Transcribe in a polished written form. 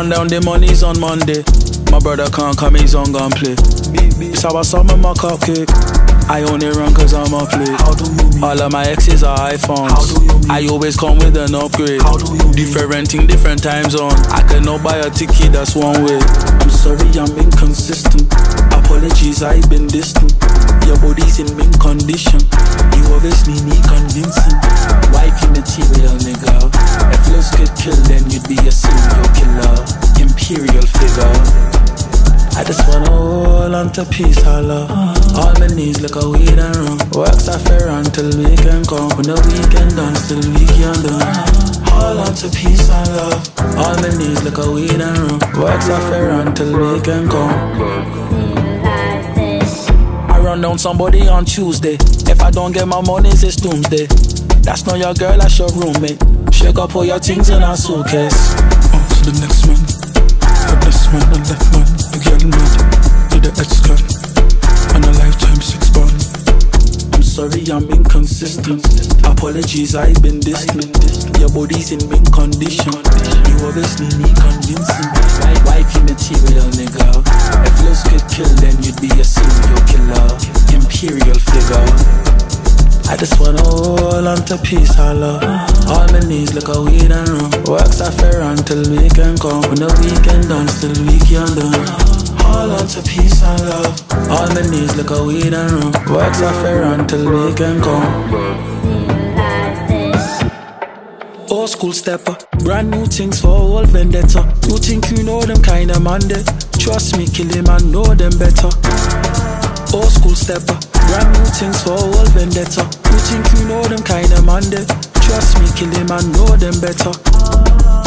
run down the money's on Monday. My brother can't come, he's on gun play. It's how I summon my cupcake. I only run cause I'm a play. All of my exes are iPhones. I always come with an upgrade. Different different time zone. I cannot buy a ticket, that's one way. I'm sorry, I'm inconsistent. Apologies, I've been distant. Your body's in mint condition. You obviously need convincing. Wifey material, nigga. If looks could kill, then you'd be a serial killer. Imperial figure. I just wanna hold on to peace, holla. All my needs look a weed and rum. Works are fair until weekend come. When the weekend done, still weekend done. Hold on to peace and love. All my needs look a weed and rum. Works are fair until weekend come. I run down somebody on Tuesday. If I don't get my money, it's doomsday. That's not your girl, that's your roommate. Shake up all your things in her suitcase. On to the next one. For this man, the left man, I get mad. Did the ex-gun and a lifetime 6 bond. I'm sorry, I'm inconsistent. Apologies, I've been distant. Your body's in mint condition. You obviously need convincing. Wifey material, nigga. If looks could kill, then you'd be a serial killer. Imperial figure. I just wanna hold on to peace, holla. All my needs look a weed and rum. Works are fair until weekend come. When the weekend done, still weekend done. Hold on to peace and love. All my needs look a weed and rum. Works are fair until weekend come. Old school stepper, brand new things for old vendetta. You think you know them kinda man there? Trust me, kill him and know them better. Old school stepper, brand new things for old vendetta. You think you know them kinda man there? Trust me, kill him and know them better.